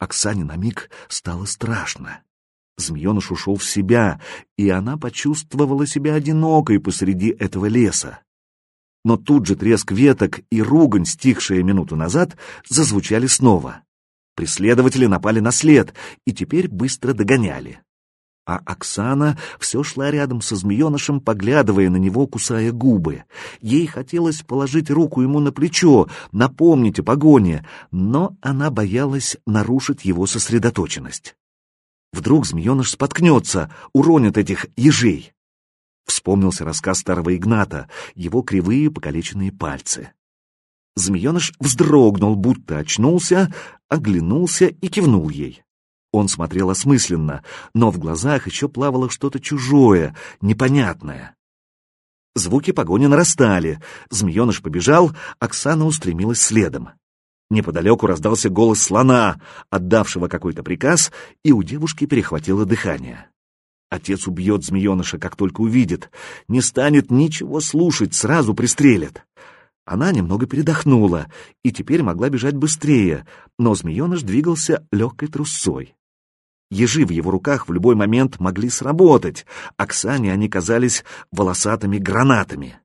Оксане на миг стало страшно. Змееныш ушел в себя, и она почувствовала себя одинокой посреди этого леса. Но тут же треск веток и ругань, стихшая минуту назад, зазвучали снова. Преследователи напали на след и теперь быстро догоняли. А Оксана все шла рядом со змеенышем, поглядывая на него, кусая губы. Ей хотелось положить руку ему на плечо, напомнить о погоне, но она боялась нарушить его сосредоточенность. Вдруг змееныш споткнется, уронит этих ежей. Вспомнился рассказ старого Игната, его кривые покалеченные пальцы. Змееныш вздрогнул, будто очнулся, оглянулся и кивнул ей. Он смотрел осмысленно, но в глазах еще плавало что-то чужое, непонятное. Звуки погони нарастали. Змееныш побежал, Оксана устремилась следом. Неподалеку раздался голос слона, отдавшего какой-то приказ, и у девушки перехватило дыхание. Отец убьет змееныша, как только увидит. Не станет ничего слушать, сразу пристрелит. Она немного передохнула и теперь могла бежать быстрее, но змееныш двигался легкой трусцой. Ежи в его руках в любой момент могли сработать. Оксане они казались волосатыми гранатами.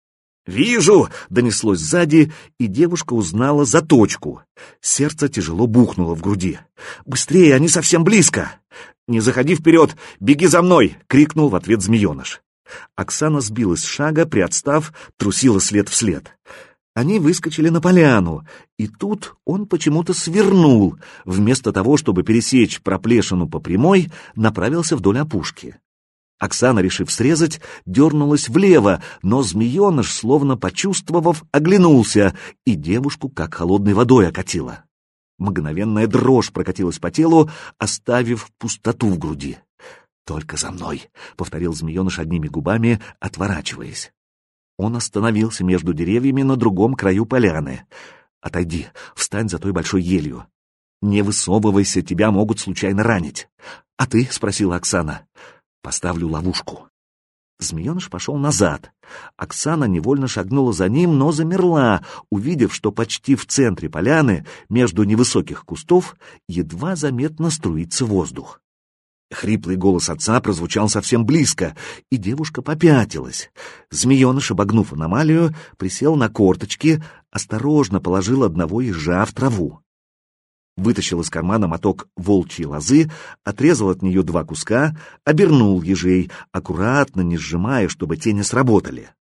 «Вижу!» — донеслось сзади, и девушка узнала заточку. Сердце тяжело бухнуло в груди. «Быстрее, они совсем близко!» «Не заходи вперед! Беги за мной!» — крикнул в ответ змееныш. Оксана сбилась с шага, приотстав, трусила след вслед. Они выскочили на поляну, и тут он почему-то свернул. Вместо того, чтобы пересечь проплешину по прямой, направился вдоль опушки. Оксана, решив срезать, дернулась влево, но змееныш, словно почувствовав, оглянулся, и девушку как холодной водой окатило. Мгновенная дрожь прокатилась по телу, оставив пустоту в груди. «Только за мной», — повторил змееныш одними губами, отворачиваясь. Он остановился между деревьями на другом краю поляны. «Отойди, встань за той большой елью. Не высовывайся, тебя могут случайно ранить». «А ты?» — спросила Оксана. «Поставлю ловушку». Змееныш пошел назад. Оксана невольно шагнула за ним, но замерла, увидев, что почти в центре поляны, между невысоких кустов, едва заметно струится воздух. Хриплый голос отца прозвучал совсем близко, и девушка попятилась. Змееныш, обогнув аномалию, присел на корточки, осторожно положил одного ежа в траву. Вытащил из кармана моток волчьей лозы, отрезал от нее 2 куска, обернул ежей, аккуратно, не сжимая, чтобы те не сработали.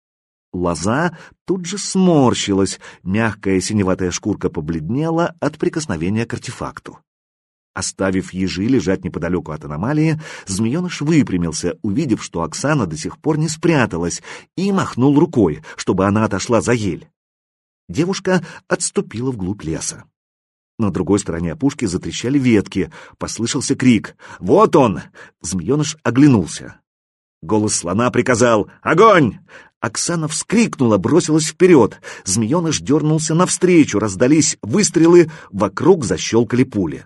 Лоза тут же сморщилась, мягкая синеватая шкурка побледнела от прикосновения к артефакту. Оставив ежи лежать неподалеку от аномалии, змееныш выпрямился, увидев, что Оксана до сих пор не спряталась, и махнул рукой, чтобы она отошла за ель. Девушка отступила вглубь леса. На другой стороне опушки затрещали ветки, послышался крик. «Вот он!» Змееныш оглянулся. Голос слона приказал «Огонь!». Оксана вскрикнула, бросилась вперед. Змееныш дернулся навстречу, раздались выстрелы, вокруг защелкали пули.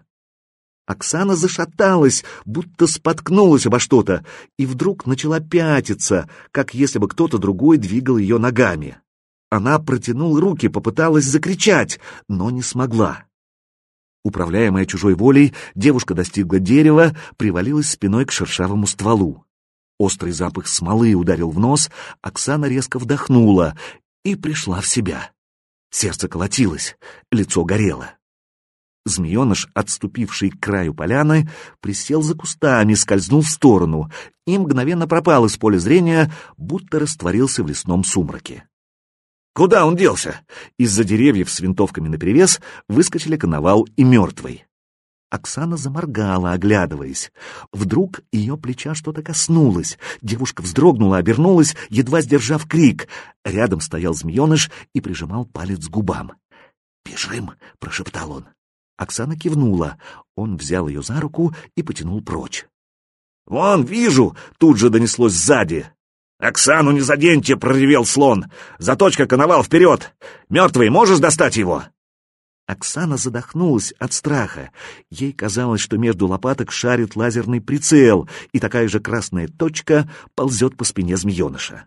Оксана зашаталась, будто споткнулась обо что-то, и вдруг начала пятиться, как если бы кто-то другой двигал ее ногами. Она протянула руки, попыталась закричать, но не смогла. Управляемая чужой волей, девушка достигла дерева, привалилась спиной к шершавому стволу. Острый запах смолы ударил в нос, Оксана резко вдохнула и пришла в себя. Сердце колотилось, лицо горело. Змееныш, отступивший к краю поляны, присел за кустами, скользнул в сторону и мгновенно пропал из поля зрения, будто растворился в лесном сумраке. Куда он делся? Из-за деревьев с винтовками наперевес выскочили Коновал и Мертвый. Оксана заморгала, оглядываясь. Вдруг ее плеча что-то коснулось. Девушка вздрогнула, обернулась, едва сдержав крик. Рядом стоял змееныш и прижимал палец к губам. «Бежим!» — прошептал он. Оксана кивнула. Он взял ее за руку и потянул прочь. «Вон, вижу!» — тут же донеслось сзади. «Оксану не заденьте!» — проревел слон. «Заточка, Коновал, вперед! Мертвый, можешь достать его?» Оксана задохнулась от страха. Ей казалось, что между лопаток шарит лазерный прицел, и такая же красная точка ползет по спине змееныша.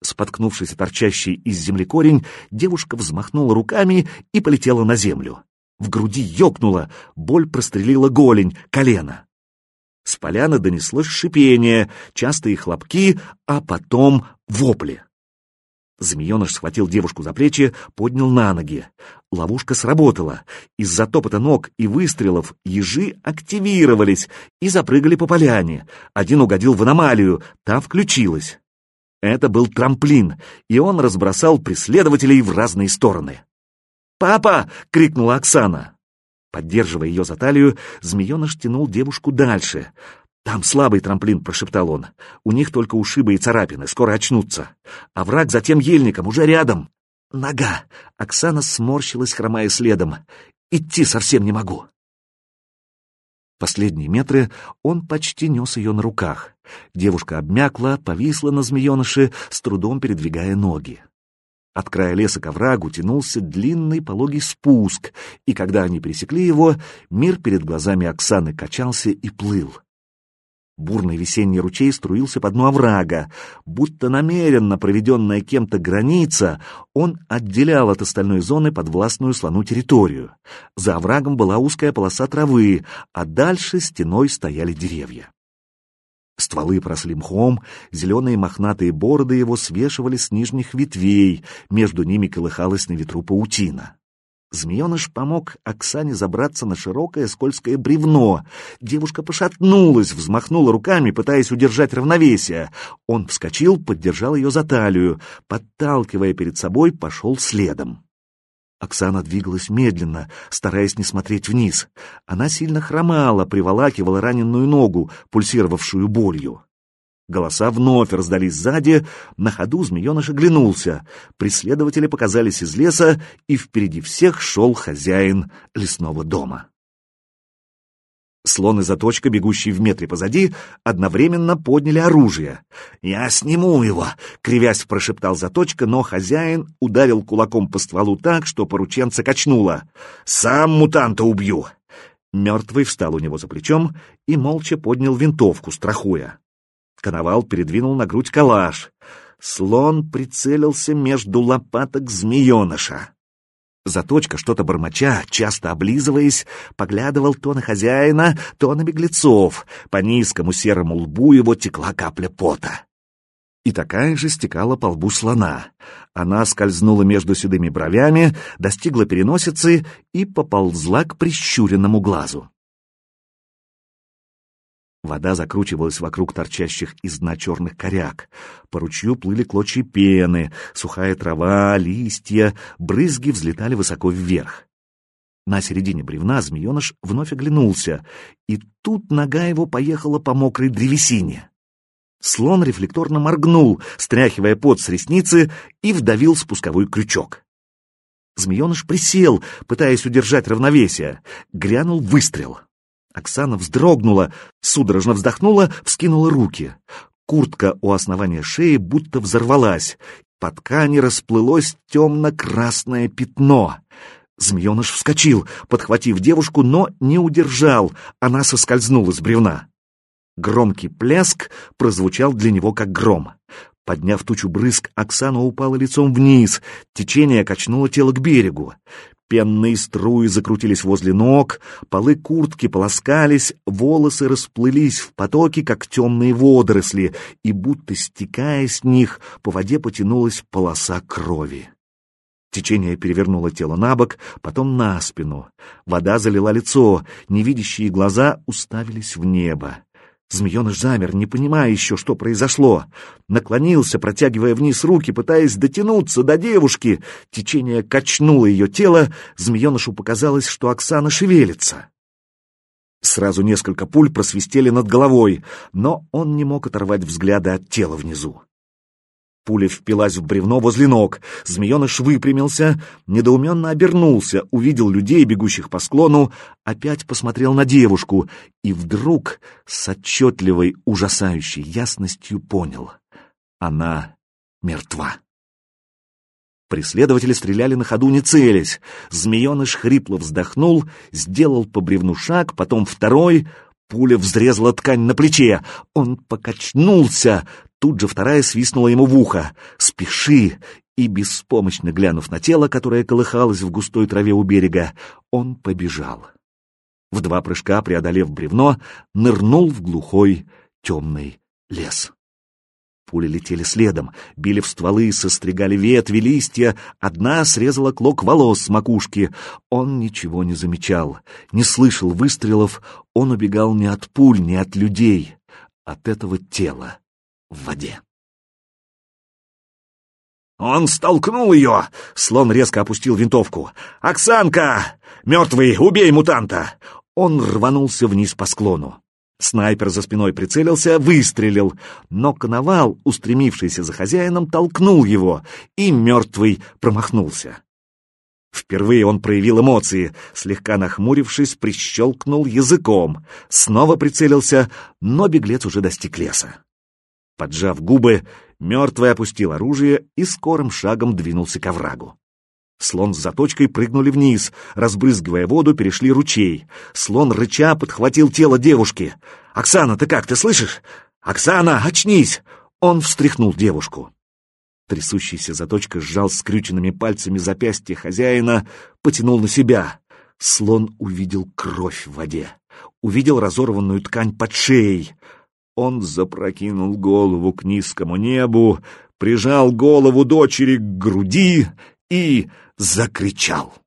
Споткнувшись о торчащий из земли корень, девушка взмахнула руками и полетела на землю. В груди ёкнуло, боль прострелила голень, колено. С поляны донеслось шипение, частые хлопки, а потом вопли. Змееныш схватил девушку за плечи, поднял на ноги. Ловушка сработала. Из-за топота ног и выстрелов ежи активировались и запрыгали по поляне. Один угодил в аномалию, та включилась. Это был трамплин, и он разбросал преследователей в разные стороны. «Папа!» — крикнула Оксана. Поддерживая ее за талию, змееныш тянул девушку дальше. «Там слабый трамплин», — прошептал он. «У них только ушибы и царапины, скоро очнутся. А враг за тем ельником уже рядом». «Нога!» — Оксана сморщилась, хромая следом. «Идти совсем не могу». Последние метры он почти нес ее на руках. Девушка обмякла, повисла на змееныше, с трудом передвигая ноги. От края леса к оврагу тянулся длинный пологий спуск, и когда они пересекли его, мир перед глазами Оксаны качался и плыл. Бурный весенний ручей струился по дну оврага. Будто намеренно проведенная кем-то граница, он отделял от остальной зоны подвластную слону территорию. За оврагом была узкая полоса травы, а дальше стеной стояли деревья. Стволы поросли мхом, зеленые мохнатые бороды его свешивались с нижних ветвей, между ними колыхалась на ветру паутина. Змееныш помог Оксане забраться на широкое скользкое бревно. Девушка пошатнулась, взмахнула руками, пытаясь удержать равновесие. Он вскочил, поддержал ее за талию, подталкивая перед собой, пошел следом. Оксана двигалась медленно, стараясь не смотреть вниз. Она сильно хромала, приволакивала раненую ногу, пульсировавшую болью. Голоса вновь раздались сзади, на ходу змееныш оглянулся. Преследователи показались из леса, и впереди всех шел хозяин лесного дома. Слон и Заточка, бегущие в метре позади, одновременно подняли оружие. «Я сниму его!» — кривясь прошептал Заточка, но хозяин ударил кулаком по стволу так, что порученца качнуло. «Сам мутанта убью!» Мертвый встал у него за плечом и молча поднял винтовку, страхуя. Коновал передвинул на грудь калаш. Слон прицелился между лопаток змееныша. Заточка, что-то бормоча, часто облизываясь, поглядывал то на хозяина, то на беглецов. По низкому серому лбу его текла капля пота. И такая же стекала по лбу слона. Она скользнула между седыми бровями, достигла переносицы и поползла к прищуренному глазу. Вода закручивалась вокруг торчащих из дна черных коряк. По ручью плыли клочья пены, сухая трава, листья, брызги взлетали высоко вверх. На середине бревна змееныш вновь оглянулся, и тут нога его поехала по мокрой древесине. Слон рефлекторно моргнул, стряхивая пот с ресницы, и вдавил спусковой крючок. Змееныш присел, пытаясь удержать равновесие. Грянул выстрел. Оксана вздрогнула, судорожно вздохнула, вскинула руки. Куртка у основания шеи будто взорвалась. По ткани расплылось темно-красное пятно. Змееныш вскочил, подхватив девушку, но не удержал. Она соскользнула с бревна. Громкий пляск прозвучал для него как гром. Подняв тучу брызг, Оксана упала лицом вниз. Течение качнуло тело к берегу. Пенные струи закрутились возле ног, полы куртки полоскались, волосы расплылись в потоке, как темные водоросли, и, будто стекая с них, по воде потянулась полоса крови. Течение перевернуло тело на бок, потом на спину. Вода залила лицо, невидящие глаза уставились в небо. Змееныш замер, не понимая еще, что произошло. Наклонился, протягивая вниз руки, пытаясь дотянуться до девушки. Течение качнуло ее тело, змеенышу показалось, что Оксана шевелится. Сразу несколько пуль просвистели над головой, но он не мог оторвать взгляда от тела внизу. Пуля впилась в бревно возле ног. Змееныш выпрямился, недоуменно обернулся, увидел людей, бегущих по склону, опять посмотрел на девушку и вдруг с отчетливой, ужасающей ясностью понял — она мертва. Преследователи стреляли на ходу, не целясь. Змееныш хрипло вздохнул, сделал по бревну шаг, потом второй. Пуля взрезала ткань на плече. Он покачнулся. Тут же вторая свистнула ему в ухо. «Спеши и, беспомощно глянув на тело, которое колыхалось в густой траве у берега, он побежал. В 2 прыжка, преодолев бревно, нырнул в глухой темный лес. Пули летели следом, били в стволы, состригали ветви, листья. Одна срезала клок волос с макушки. Он ничего не замечал, не слышал выстрелов. Он убегал не от пуль, не от людей, от этого тела в воде. Он столкнул ее! Слон резко опустил винтовку. «Оксанка! Мертвый, убей мутанта!» Он рванулся вниз по склону. Снайпер за спиной прицелился, выстрелил, но коновал, устремившийся за хозяином, толкнул его, и мертвый промахнулся. Впервые он проявил эмоции, слегка нахмурившись, прищелкнул языком, снова прицелился, но беглец уже достиг леса. Поджав губы, мертвый опустил оружие и скорым шагом двинулся к оврагу. Слон с заточкой прыгнули вниз, разбрызгивая воду, перешли ручей. Слон, рыча, подхватил тело девушки. «Оксана, ты как, ты слышишь? Оксана, очнись!» Он встряхнул девушку. Трясущийся заточка сжал скрюченными пальцами запястье хозяина, потянул на себя. Слон увидел кровь в воде, увидел разорванную ткань под шеей. Он запрокинул голову к низкому небу, прижал голову дочери к груди и закричал.